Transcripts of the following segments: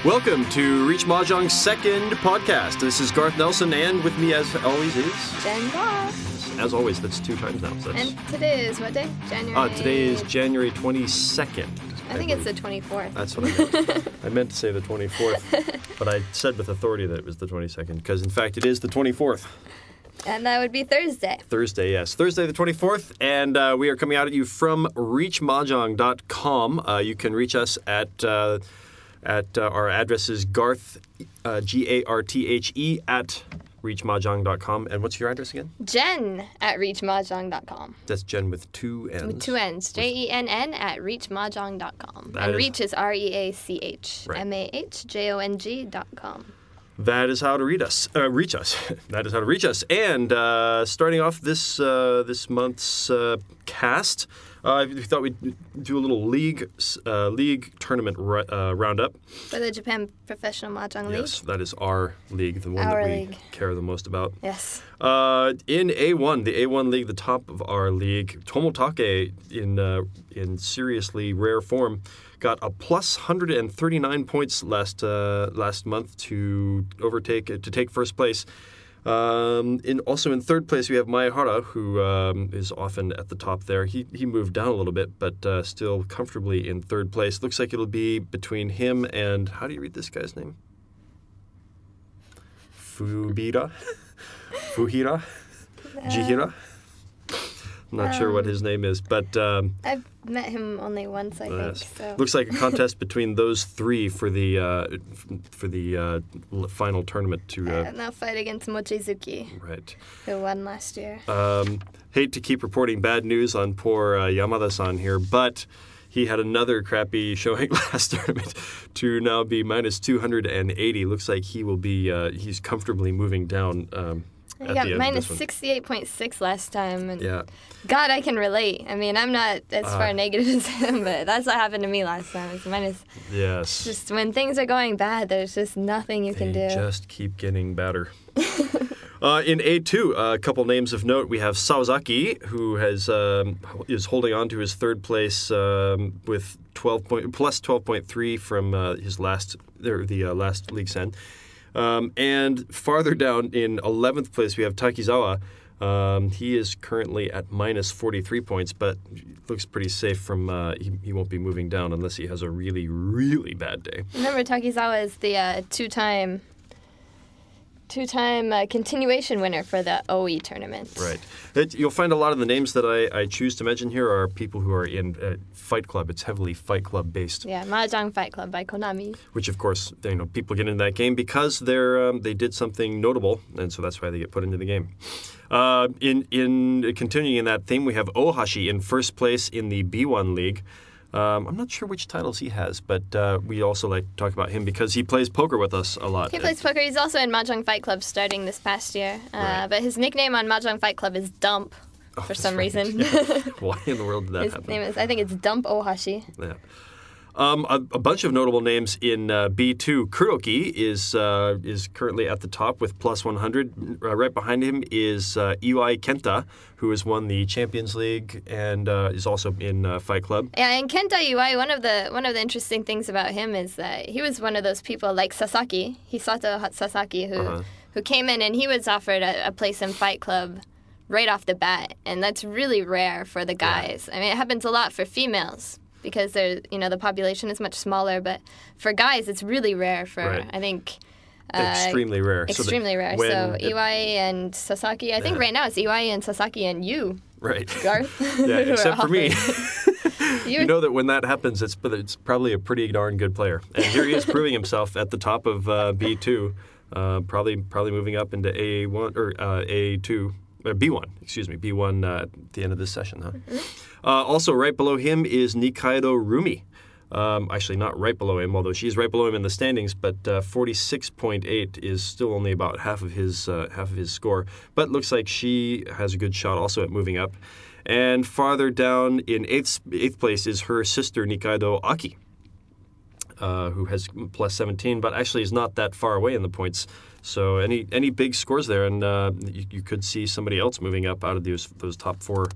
Welcome to Reach Mahjong's second podcast. This is Garth Nelson, and with me, as always, is Jen Goff. As always, that's 2 times now. So and today is what day? January. Today is January 22nd. I think it's the 24th. That's what I meant. I meant to say the 24th, but I said with authority that it was the 22nd, because in fact it is the 24th. And that would be Thursday. Thursday, yes. Thursday the 24th, and we are coming out at you from reachmahjong.com. You can reach us at our address is Garth, Garthe, at reachmahjong.com. And what's your address again? Jen at reachmahjong.com. That's Jen with 2 N's. With 2 N's. JENN at reachmahjong.com. And is, reach is REACH. Right. MAHJONG.com. That is how to reach us. That is how to reach us. And starting off this month's cast, we thought we'd do a little league tournament roundup. For the Japan Professional Mahjong League? Yes, that is our league, the one that we care the most about. Yes. In A1, the A1 league, the top of our league, Tomotake, in seriously rare form, got a plus 139 points last month to take first place. Also in third place, we have Maehara, who is often at the top there. He moved down a little bit, but still comfortably in third place. Looks like it'll be between him and, how do you read this guy's name? Fuhira? Jihira? I'm not sure what his name is, but... I've met him only once, I think. So. Looks like a contest between those three for the final tournament. And they'll fight against Mochizuki, right, who won last year. Hate to keep reporting bad news on poor Yamada-san here, but he had another crappy showing last tournament to now be minus 280. Looks like he will be, he's comfortably moving down. He got minus 68.6 last time. And yeah. God, I can relate. I mean, I'm not as far negative as him, but that's what happened to me last time. It's minus. Yes. Just when things are going bad, there's just nothing you can do. They just keep getting better. In A2, a couple names of note. We have Sawazaki, who is holding on to his third place with plus 12.3 from his last league sen. And farther down in 11th place, we have Takizawa. He is currently at minus 43 points, but looks pretty safe from he won't be moving down unless he has a really, really bad day. Remember, Takizawa is the two-time continuation winner for the OE tournament. Right. You'll find a lot of the names that I choose to mention here are people who are in Fight Club. It's heavily Fight Club based. Yeah, Mahjong Fight Club by Konami. Which, of course, people get into that game because they did something notable, and so that's why they get put into the game. In continuing in that theme, we have Ohashi in first place in the B1 League. I'm not sure which titles he has, but we also like to talk about him because he plays poker with us a lot. He plays poker. He's also in Mahjong Fight Club starting this past year. Right. But his nickname on Mahjong Fight Club is Dump for some reason. Yeah. Why in the world did that happen? His name is, I think it's Dump Ohashi. Yeah. A bunch of notable names in B2. Kuroki is currently at the top with plus 100. Right behind him is Iwai Kenta, who has won the Champions League and is also in Fight Club. Yeah, and Kenta Iwai, one of the interesting things about him is that he was one of those people like Sasaki, Hisato Sasaki, who came in and he was offered a place in Fight Club right off the bat, and that's really rare for the guys. Yeah. I mean, it happens a lot for females, because the population is much smaller, but for guys, it's really rare for, I think... extremely rare. Extremely rare. So Iwai and Sasaki, I think right now it's Iwai and Sasaki and you, right, Garth. Yeah, except for me. You know that when that happens, it's probably a pretty darn good player. And here he is proving himself at the top of B2, probably moving up into A1, or A2, B1, excuse me, B1 at the end of this session, huh? Mm-hmm. Also, right below him is Nikaido Rumi. Actually, not right below him, although she's right below him in the standings. But 46.8 is still only about half of his score. But looks like she has a good shot also at moving up. And farther down in eighth place is her sister Nikaido Aki, who has plus 17, but actually is not that far away in the points. So any big scores there, and you could see somebody else moving up out of those top four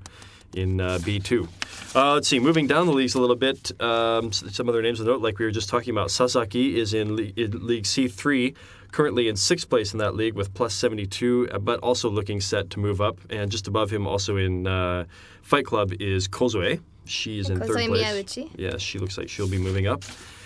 in B2. Let's see, moving down the leagues a little bit, some other names of note, like we were just talking about, Sasaki is in League C3, currently in 6th place in that league with plus 72, but also looking set to move up. And just above him, also in Fight Club, is Kozue. She's in 3rd place. Miyauchi. Yeah, she looks like she'll be moving up.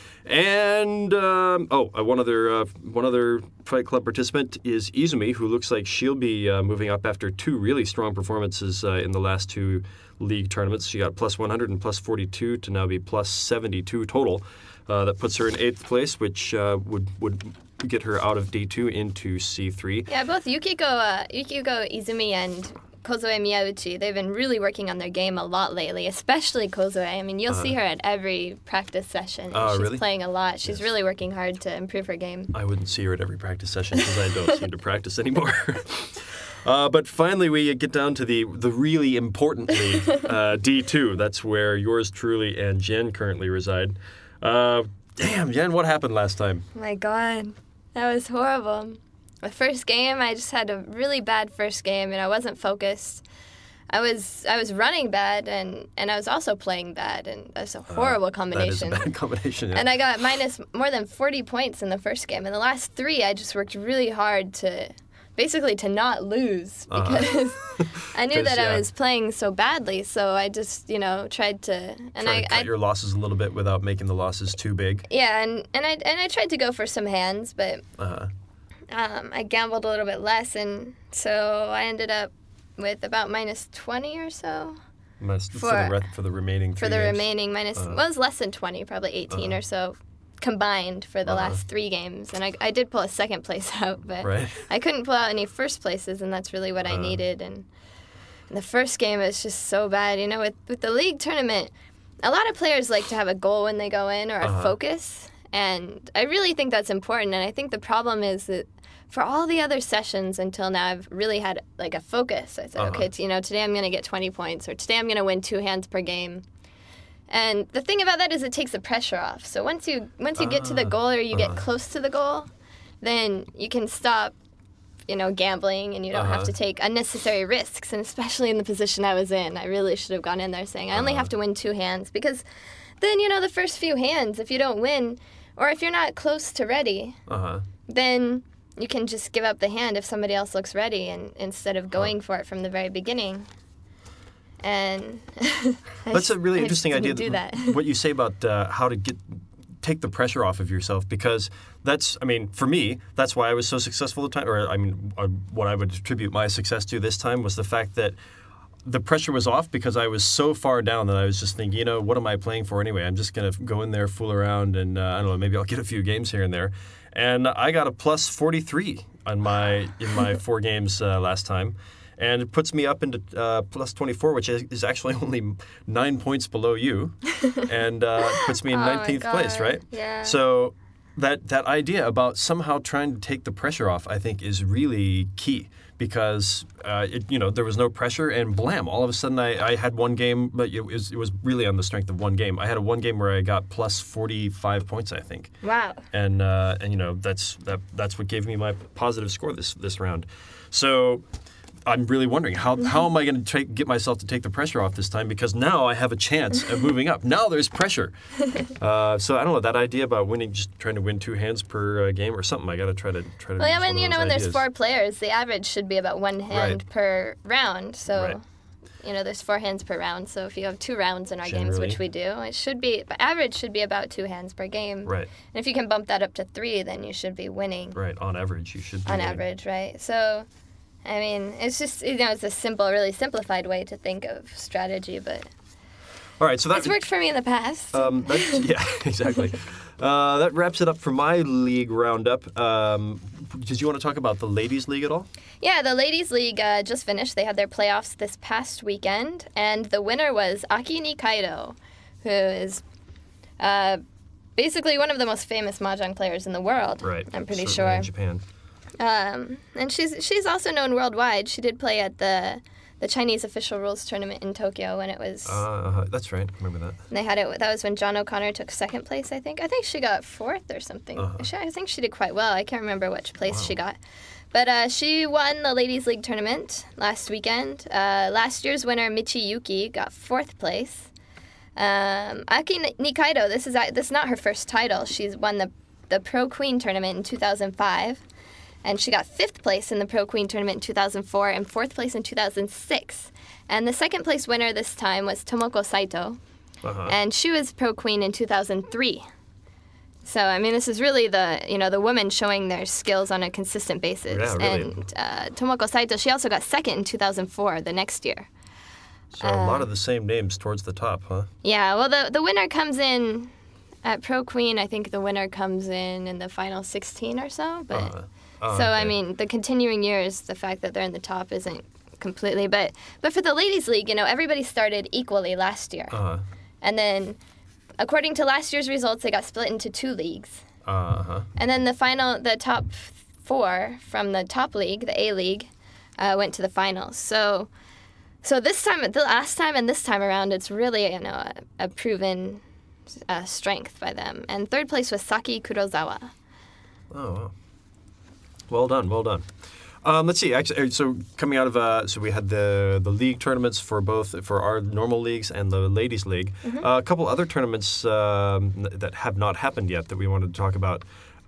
And one other Fight Club participant is Izumi, who looks like she'll be moving up after 2 really strong performances in the last 2 league tournaments. She got plus 100 and plus 42 to now be plus 72 total. That puts her in 8th place, which would get her out of D2 into C3. Yeah, both Yukiko Izumi and Kozue Miyauchi, they've been really working on their game a lot lately, especially Kozue. I mean, you'll see her at every practice session. She's really? playing a lot. She's really working hard to improve her game. I wouldn't see her at every practice session because I don't seem to practice anymore. But finally, we get down to the really important league, D2. That's where yours truly and Jen currently reside. Damn, Jen, what happened last time? Oh my God, that was horrible. The first game, I just had a really bad first game, and I wasn't focused. I was running bad, and I was also playing bad, and that's a horrible combination. That is a bad combination, yeah. And I got minus more than 40 points in the first game. In the last 3, I just worked really hard to not lose, because I knew that I was playing so badly. So I just, tried to cut your losses a little bit without making the losses too big. Yeah, and I tried to go for some hands, but I gambled a little bit less, and so I ended up with about minus 20 or so. For the remaining 3 games? Remaining minus, well, it was less than 20, probably 18 or so combined for the last 3 games. And I did pull a 2nd place out, but I couldn't pull out any first places, and that's really what I needed. And the first game was just so bad. With the league tournament, a lot of players like to have a goal when they go in, or a focus. And I really think that's important. And I think the problem is that for all the other sessions until now, I've really had like a focus. I said, okay, today I'm going to get 20 points, or today I'm going to win 2 hands per game. And the thing about that is it takes the pressure off. So once you get to the goal, or you get close to the goal, then you can stop, gambling, and you don't have to take unnecessary risks. And especially in the position I was in, I really should have gone in there saying, I only have to win 2 hands, because then, the first few hands, if you don't win, or if you're not close to ready, then you can just give up the hand if somebody else looks ready, and instead of going for it from the very beginning. And that's a really interesting idea. Do that. What you say about how to take the pressure off of yourself, because for me, that's why I was so successful at the time. Or what I would attribute my success to this time was the fact that the pressure was off, because I was so far down that I was just thinking, what am I playing for anyway? I'm just going to go in there, fool around, and I don't know, maybe I'll get a few games here and there. And I got a plus 43 in my 4 games last time. And it puts me up into plus 24, which is actually only 9 points below you, and puts me in 19th place, right? Yeah. So that idea about somehow trying to take the pressure off, I think, is really key, because there was no pressure, and blam! All of a sudden, I had one game, but it was really on the strength of one game. I had one game where I got plus 45 points, I think. Wow. And that's what gave me my positive score this round. So I'm really wondering how am I going to get myself to take the pressure off this time, because now I have a chance of moving up. Now there's pressure. So I don't know, that idea about winning, just trying to win 2 hands per game or something. I got to try to. Well, yeah, when there's 4 players, the average should be about 1 hand per round. So. There's 4 hands per round. So if you have 2 rounds in our games, which we do, average should be about 2 hands per game. Right. And if you can bump that up to 3, then you should be winning. Right. On average, you should be winning. Average, right. So, it's just, it's a really simplified way to think of strategy, but all right, so it's worked for me in the past. Yeah, exactly. That wraps it up for my league roundup. Did you want to talk about the Ladies League at all? Yeah, the Ladies League just finished. They had their playoffs this past weekend, and the winner was Aki Nikaido, who is basically one of the most famous Mahjong players in the world. Right. I'm pretty sure. In Japan. And she's also known worldwide. She did play at the Chinese official rules tournament in Tokyo when it was. That's right. I remember that. And they had it. That was when John O'Connor took 2nd place. I think she got 4th or something. I think she did quite well. I can't remember which place she got, But she won the Ladies League tournament last weekend. Last year's winner, Michi Yuki, got 4th place. Aki Nikaido, this is not her first title. She's won the Pro Queen tournament in 2005. And she got 5th place in the Pro Queen tournament in 2004 and 4th place in 2006. And the 2nd place winner this time was Tomoko Saito. And she was Pro Queen in 2003. So, I mean, this is really the women showing their skills on a consistent basis. Yeah, really. And Tomoko Saito, she also got 2nd in 2004, the next year. So a lot of the same names towards the top, huh? Yeah, well, the winner comes in at Pro Queen. I think the winner comes in the final 16 or so. But okay. I mean, the continuing years, the fact that they're in the top isn't completely. But for the Ladies League, everybody started equally last year. And then, according to last year's results, they got split into 2 leagues. And then the top 4 from the top league, the A League, went to the finals. So this time, the last time and this time around, it's really a proven strength by them. And 3rd place was Saki Kurozawa. Oh, wow. Well done. Let's see. Actually, so coming out of so we had the league tournaments for our normal leagues and the ladies league. A couple other tournaments that have not happened yet that we wanted to talk about.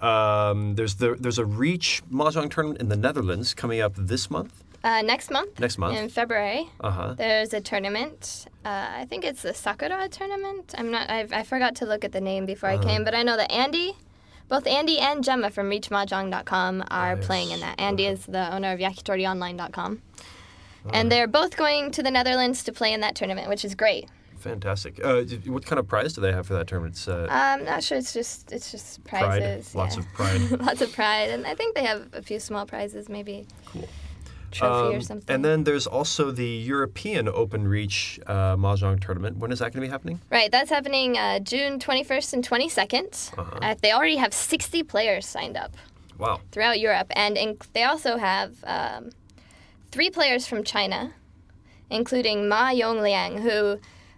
There's a Reach Mahjong tournament in the Netherlands coming up this month. Next month. In February. There's a tournament. I think it's the Sakura tournament. I forgot to look at the name before I came, but I know that both Andy and Gemma from ReachMahjong.com are playing in that. Andy is the owner of YakitoriOnline.com. And they're both going to the Netherlands to play in that tournament, which is great. Fantastic. What kind of prize do they have for that tournament? I'm not sure. It's just prizes. Pride. Lots of pride. Lots of pride. And I think they have a few small prizes, maybe. Cool. Trophy or something. And then there's also the European Open Reach Mahjong tournament. When is that going to be happening? Right, that's happening June 21st and 22nd. They already have 60 players signed up. Wow. Throughout Europe. And they also have 3 players from China, including Ma Yongliang, who...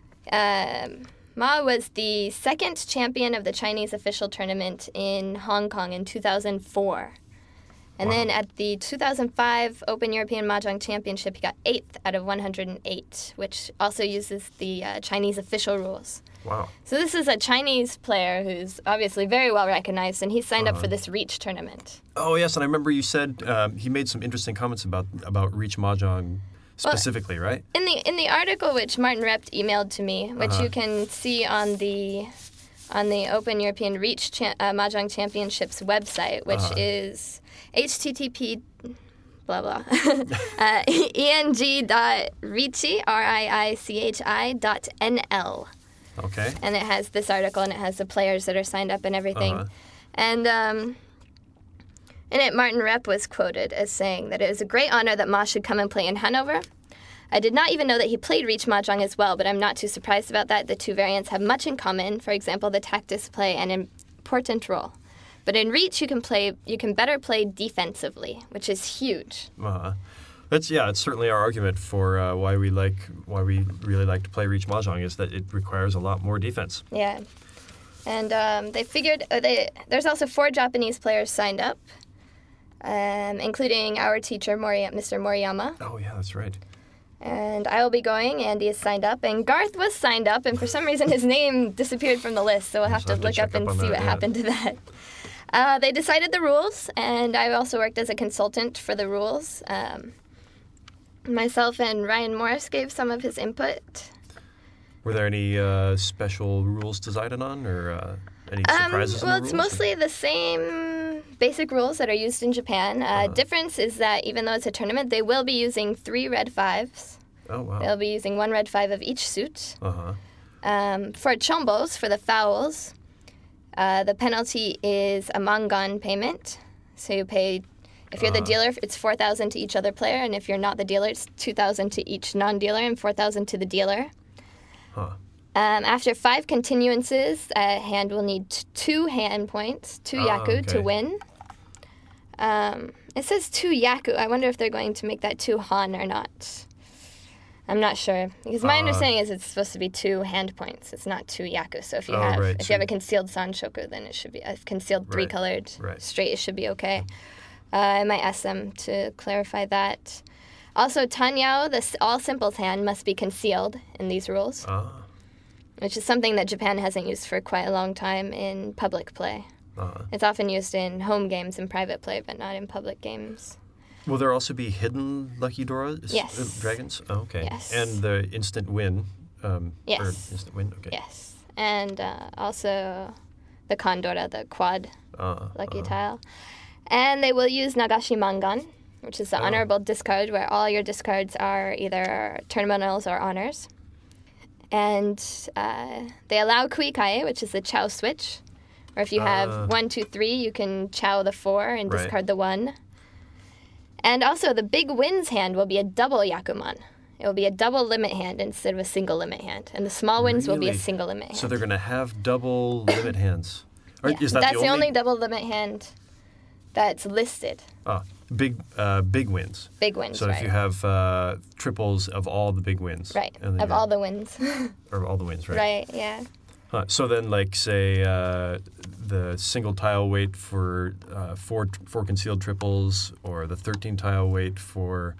Ma was the 2nd champion of the Chinese official tournament in Hong Kong in 2004. And then at the 2005 Open European Mahjong Championship, he got 8th out of 108, which also uses the Chinese official rules. Wow. So this is a Chinese player who's obviously very well recognized, and he's signed up for this Reach tournament. Oh, yes, and I remember you said he made some interesting comments about Reach Mahjong specifically, right? In the article which Martin Rept emailed to me, which you can see on the Open European Reach Mahjong Championships website, which is http blah blah eng.riichi.nl. Okay. And it has this article, and it has the players that are signed up and everything. And in it, Martin Repp was quoted as saying that it is a great honor that Ma should come and play in Hanover. I did not even know that he played Reach Mahjong as well, but I'm not too surprised about that. The 2 variants have much in common. For example, the tactics play an important role. But in Reach, you can better play defensively, which is huge. It's certainly our argument for why we really like to play Reach Mahjong is that it requires a lot more defense. Yeah, and they figured there's also 4 Japanese players signed up, including our teacher Mr. Moriyama. Oh yeah, that's right. And I will be going. Andy is signed up, and Garth was signed up, and for some reason his name disappeared from the list, so we'll have to look up and see what happened to that. They decided the rules, and I also worked as a consultant for the rules. Myself and Ryan Morris gave some of his input. Were there any special rules decided on, or any surprises in the rules? Well, it's mostly the same basic rules that are used in Japan. Difference is that even though it's a tournament, they will be using 3 red 5s. Oh, wow. They'll be using 1 red 5 of each suit. For chombos, for the fouls, the penalty is a mangan payment. So you pay, if you're the dealer, it's 4,000 to each other player, and if you're not the dealer, it's 2,000 to each non-dealer and 4,000 to the dealer. After 5 continuances, a hand will need 2 hand points, 2 yaku to win. It says 2 yaku. I wonder if they're going to make that 2 han or not. I'm not sure, because my understanding is it's supposed to be 2 hand points. It's not 2 yaku. So if you have a concealed sanshoku, then it should be a concealed 3-colored straight. It should be okay. I might ask them to clarify that. Also, Tanyao, the all simples hand, must be concealed in these rules, which is something that Japan hasn't used for quite a long time in public play. It's often used in home games and private play, but not in public games. Will there also be hidden Lucky Dora dragons? Oh, okay. Yes. And the instant win. Yes. Or instant win, okay. Yes. And also the Kondora, the quad lucky tile. And they will use Nagashi Mangan, which is the honorable discard, where all your discards are either terminals or honors. And they allow Kuikai, which is the Chow switch, or if you have 1, 2, 3, you can Chow the 4 and discard the 1. And also, the big wins hand will be a double Yakuman. It will be a double limit hand instead of a single limit hand. And the small wins will be a single limit hand. So they're going to have double limit hands. Is that's the only double limit hand that's listed. Big wins. Big wins, So if you have triples of all the big wins. Right, of all the wins. Or all the wins, right? Right, yeah. So then, like, say, the single tile weight for four concealed triples, or the 13 tile weight for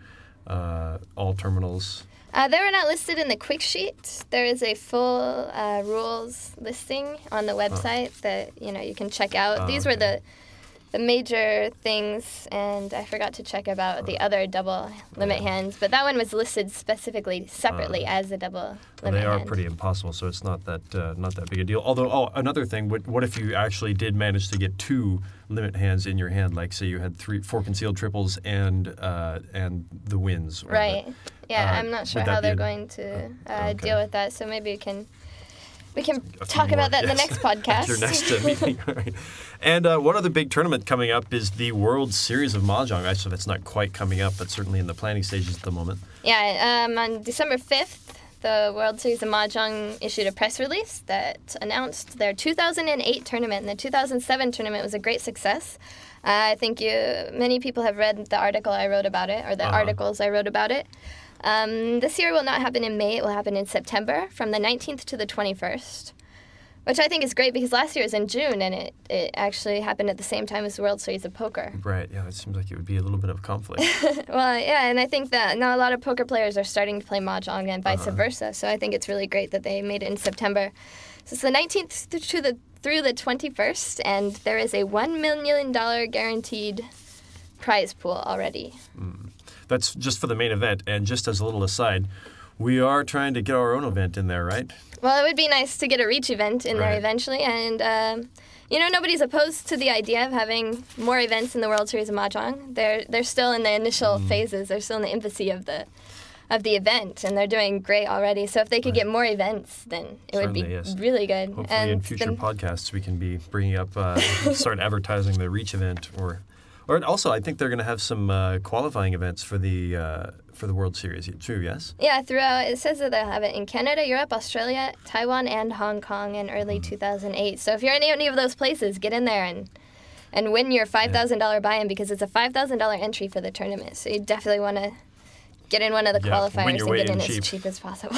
all terminals. They were not listed in the quick sheet. There is a full rules listing on the website that you can check out. These were the major things, and I forgot to check about the other double limit hands, but that one was listed specifically separately as a double limit hand. They are pretty impossible, so it's not that big a deal. Although, another thing, what if you actually did manage to get 2 limit hands in your hand? Like, say you had 4 concealed triples and the wins. Right. I'm not sure how they're going to deal with that, so maybe we can talk about that in the next podcast. Your next meeting. All right. And one other big tournament coming up is the World Series of Mahjong. Actually, that's not quite coming up, but certainly in the planning stages at the moment. Yeah, on December 5th, the World Series of Mahjong issued a press release that announced their 2008 tournament. And the 2007 tournament was a great success. I think many people have read the article I wrote about it, or the articles I wrote about it. This year will not happen in May. It will happen in September, from the 19th to the 21st, which I think is great because last year was in June, and it actually happened at the same time as the World Series of Poker. Right, yeah, it seems like it would be a little bit of conflict. Well, yeah, and I think that now a lot of poker players are starting to play Mahjong and vice versa, so I think it's really great that they made it in September. So it's the 19th through the 21st, and there is a $1 million guaranteed prize pool already. That's just for the main event, and just as a little aside, we are trying to get our own event in there, right? Well, it would be nice to get a Reach event in there eventually, and nobody's opposed to the idea of having more events in the World Series of Mahjong. They're still in the initial phases. They're still in the infancy of the event, and they're doing great already. So if they could get more events, then it would be really good. Hopefully, in future podcasts, we can be bringing up, start advertising the Reach event, or also, I think they're going to have some qualifying events for the World Series too. Yes. Yeah, throughout it says that they'll have it in Canada, Europe, Australia, Taiwan, and Hong Kong in early 2008. So if you're in any of those places, get in there and win your $5,000 buy-in, because it's a $5,000 entry for the tournament. So you definitely want to get in one of the qualifiers and get in as cheap as possible.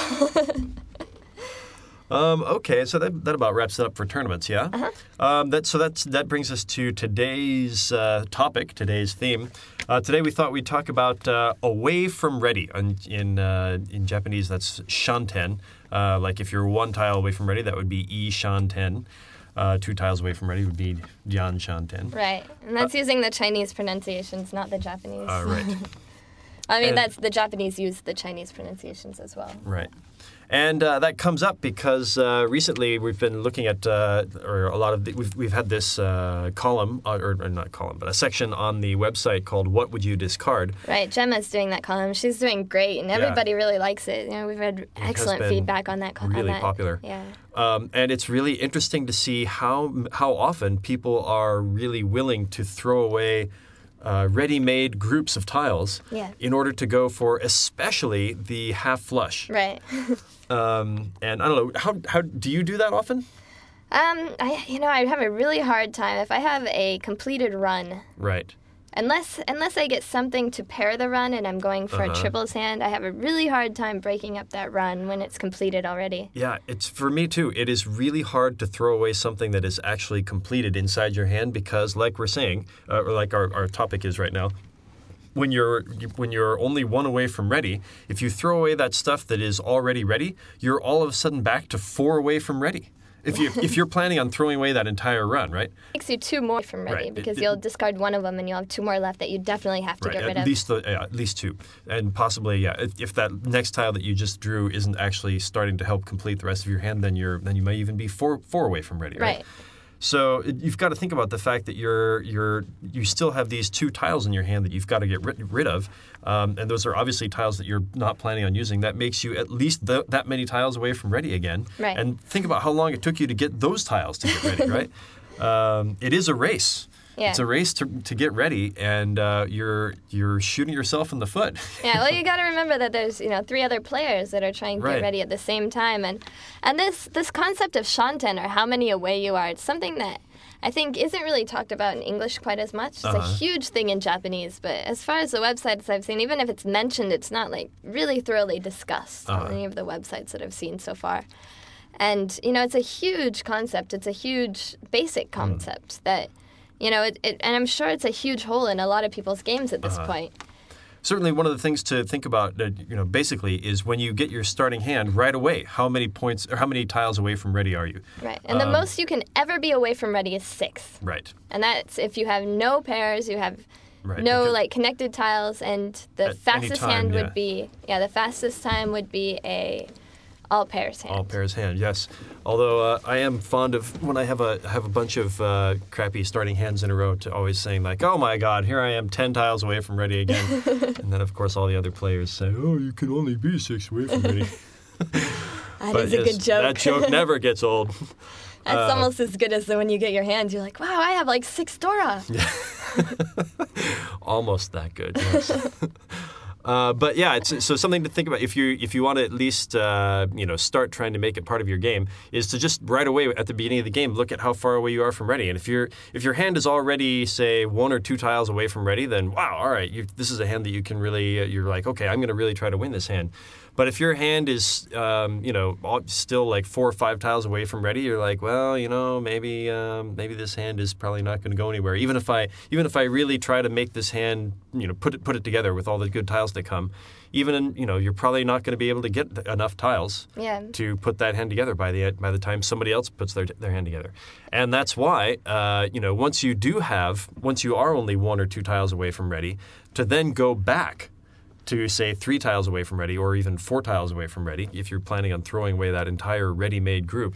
Okay, so that about wraps it up for tournaments, yeah? That brings us to today's topic, today's theme. Today we thought we'd talk about away from ready. In Japanese, that's shanten. Like if you're 1 tile away from ready, that would be I shanten. 2 tiles away from ready would be Jian shanten. Right, and that's using the Chinese pronunciations, not the Japanese. Right. I mean, that's the Japanese use the Chinese pronunciations as well. Right. And that comes up because recently we've been looking at, we've had this column, or not column, but a section on the website called "What Would You Discard?" Right, Gemma's doing that column. She's doing great, and everybody really likes it. We've had excellent feedback on that column. Really popular. Yeah. And it's really interesting to see how often people are really willing to throw away ready-made groups of tiles in order to go for especially the half flush. Right. And I don't know, how do you do that often? I have a really hard time if I have a completed run. Right. unless I get something to pair the run and I'm going for a triples hand, I have a really hard time breaking up that run when it's completed already. Yeah, it's for me too. It is really hard to throw away something that is actually completed inside your hand because, like we're saying, or like our topic is right now, when you're only one away from ready, if you throw away that stuff that is already ready, you're all of a sudden back to 4 away from ready. If you're planning on throwing away that entire run, right? Makes you 2 more from ready because you'll discard one of them and you'll have 2 more left that you definitely have to get rid of. At least 2. And possibly, if that next tile that you just drew isn't actually starting to help complete the rest of your hand, then you may even be 4 away from ready, right? So you've got to think about the fact that you still have these 2 tiles in your hand that you've got to get rid of, and those are obviously tiles that you're not planning on using. That makes you at least that many tiles away from ready again. Right. And think about how long it took you to get those tiles to get ready, right? It is a race. Yeah. It's a race to get ready, and you're shooting yourself in the foot. Yeah, well, you got to remember that there's 3 other players that are trying to get ready at the same time, and this concept of shanten, or how many away you are, it's something that I think isn't really talked about in English quite as much. It's a huge thing in Japanese, but as far as the websites I've seen, even if it's mentioned, it's not like really thoroughly discussed on any of the websites that I've seen so far. And it's a huge concept. It's a huge basic concept that. And I'm sure it's a huge hole in a lot of people's games at this point. Certainly, one of the things to think about, basically, is when you get your starting hand right away, how many points or how many tiles away from ready are you? Right, and the most you can ever be away from ready is 6. Right. And that's if you have no pairs, you have no connected tiles, and the fastest hand would be the fastest time would be a all pairs hand. All pairs hand, yes. Although I am fond of when I have a bunch of crappy starting hands in a row, to always saying like, "Oh my God, here I am, 10 tiles away from ready again," and then of course all the other players say, "Oh, you can only be 6 away from ready." That is a good joke. That joke never gets old. That's almost as good as when you get your hands. You're like, "Wow, I have like 6 Dora." Yeah. Almost that good. Yes. But yeah, it's so something to think about if you want to at least start trying to make it part of your game, is to just right away at the beginning of the game look at how far away you are from ready. And if your hand is already, say, 1 or 2 tiles away from ready, then wow, all right, this is a hand that you can really you're like, okay, I'm going to really try to win this hand. But if your hand is still like 4 or 5 tiles away from ready, you're like, well, maybe this hand is probably not going to go anywhere. Even if I really try to make this hand, put it together with all the good tiles that come, you're probably not going to be able to get enough tiles to put that hand together by the time somebody else puts their hand together. And that's why once you are only 1 or 2 tiles away from ready, to then go back to, say, 3 tiles away from ready, or even 4 tiles away from ready, if you're planning on throwing away that entire ready-made group,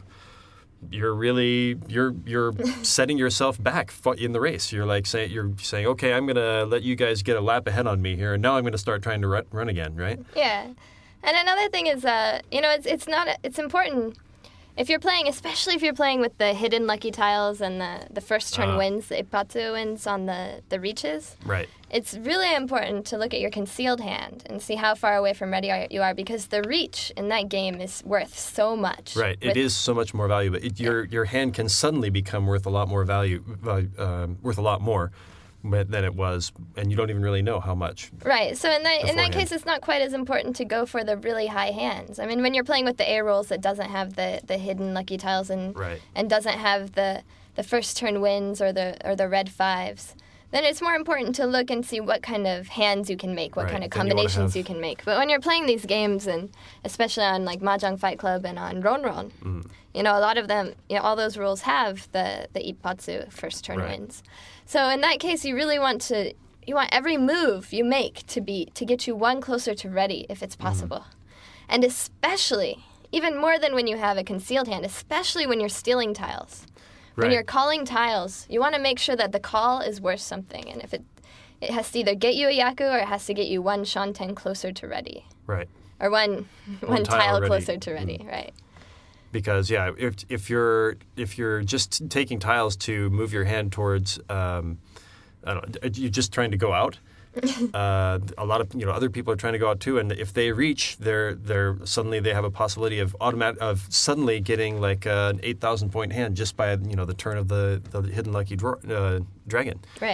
you're setting yourself back in the race. You're saying, okay, I'm going to let you guys get a lap ahead on me here, and now I'm going to start trying to run again, right? Yeah. And another thing is, it's important. If you're playing, especially if you're playing with the hidden lucky tiles and the first turn wins, the Ippatsu wins on the reaches. Right. It's really important to look at your concealed hand and see how far away from ready you are, because the reach in that game is worth so much. Right. It is so much more valuable. Your hand can suddenly become worth a lot more worth a lot more than it was, and you don't even really know how much. Right. So in that case, it's not quite as important to go for the really high hands. I mean, when you're playing with the A rolls that doesn't have the hidden lucky tiles and doesn't have the first turn wins or the red 5s, then it's more important to look and see what kind of hands you can make, what kind of combinations you can make. But when you're playing these games, and especially on like Mahjong Fight Club and on Ronron, a lot of them, all those rules have the Ippatsu first turn wins. So in that case, you really want every move you make to get you 1 closer to ready if it's possible. And especially, even more than when you have a concealed hand, especially when you're stealing tiles. When you're calling tiles, you want to make sure that the call is worth something. And if it has to either get you a Yaku or it has to get you 1 Shanten closer to ready. Right. Or one tile closer to ready, right. Because if you're just taking tiles to move your hand towards, you're just trying to go out. A lot of other people are trying to go out too, and if they reach, they're suddenly they have a possibility of suddenly getting like an 8,000 point hand just by the turn of the hidden lucky dragon. Right.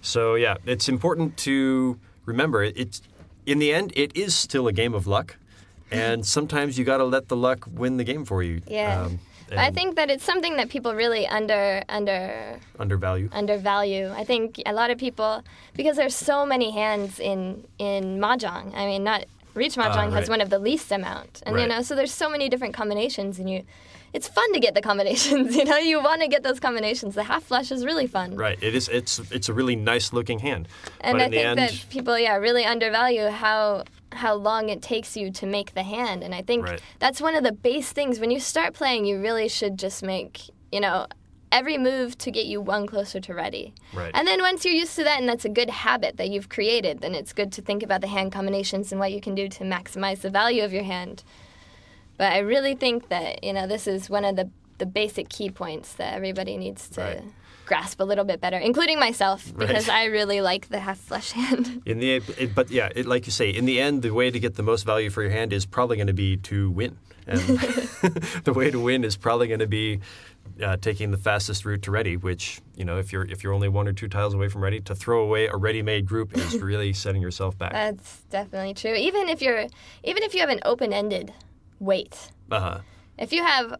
So yeah, it's important to remember in the end, it is still a game of luck, and sometimes you got to let the luck win the game for you. Yeah. I think that it's something that people really undervalue. I think a lot of people, because there's so many hands in mahjong. I mean, Reach Mahjong has one of the least amount, and so there's so many different combinations, and it's fun to get the combinations. You want to get those combinations. The half flush is really fun. Right. It is. It's a really nice looking hand. And but I think that people, really undervalue how long it takes you to make the hand. And I think that's one of the base things. When you start playing, you really should just make, every move to get you one closer to ready. Right. And then once you're used to that and that's a good habit that you've created, then it's good to think about the hand combinations and what you can do to maximize the value of your hand. But I really think that, this is one of the basic key points that everybody needs to grasp a little bit better, including myself, because I really like the half flush hand. Like you say, in the end, the way to get the most value for your hand is probably going to be to win. And the way to win is probably going to be taking the fastest route to ready, which, if you're only 1 or 2 tiles away from ready, to throw away a ready-made group is really setting yourself back. That's definitely true. Even if you have an open-ended weight. If you have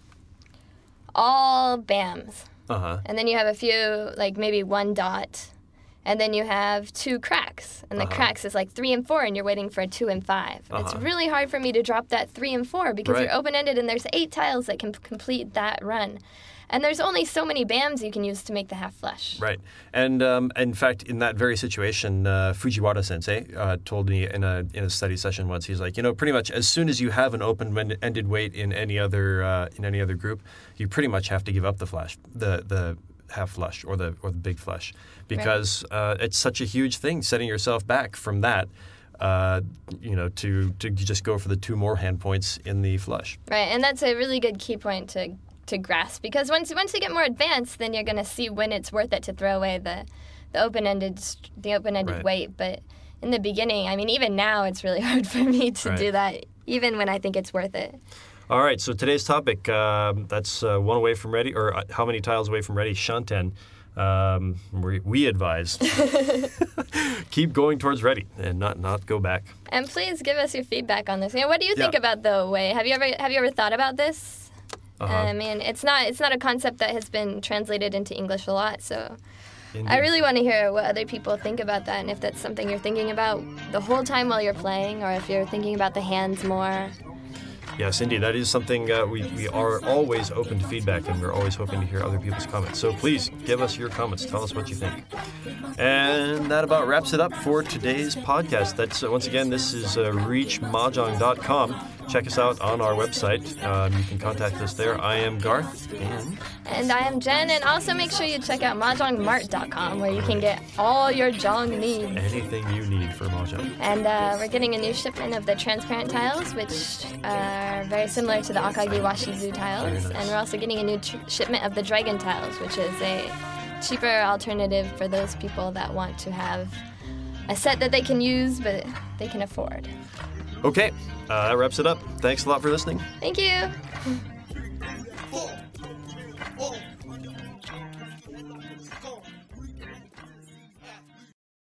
all BAMs, and then you have a few, maybe 1 dot, and then you have 2 cracks, and the cracks is 3 and 4, and you're waiting for a 2 and 5. It's really hard for me to drop that 3 and 4 because you're open-ended, and there's 8 tiles that can complete that run. And there's only so many BAMs you can use to make the half flush. Right. And in fact, in that very situation, Fujiwara sensei told me in a study session once, he's like, pretty much as soon as you have an open-ended weight in any other group, you pretty much have to give up the flush, the half flush or the big flush, because it's such a huge thing, setting yourself back from that. To just go for the 2 more hand points in the flush. Right, and that's a really good key point to grasp, because once you get more advanced, then you're going to see when it's worth it to throw away the open-ended weight. But in the beginning, I mean, even now, it's really hard for me to do that, even when I think it's worth it. All right, so today's topic, that's 1 away from ready, or how many tiles away from ready, Shanten. We advise keep going towards ready and not go back. And please give us your feedback on this. What do you think about the way? Have you ever thought about this? I mean, it's not a concept that has been translated into English a lot, so Indeed. I really want to hear what other people think about that, and if that's something you're thinking about the whole time while you're playing, or if you're thinking about the hands more. Yes, indeed. That is something we are always open to feedback, and we're always hoping to hear other people's comments. So please give us your comments. Tell us what you think. And that about wraps it up for today's podcast. That's once again, this is reachmahjong.com. Check us out on our website. You can contact us there. I am Garth. And I am Jen. And also make sure you check out mahjongmart.com, where you can get all your jong needs. Anything you need for mahjong. And we're getting a new shipment of the transparent tiles, which are very similar to the Akagi Washizu tiles. Nice. And we're also getting a new shipment of the dragon tiles, which is a cheaper alternative for those people that want to have a set that they can use, but they can afford. Okay, that wraps it up. Thanks a lot for listening. Thank you.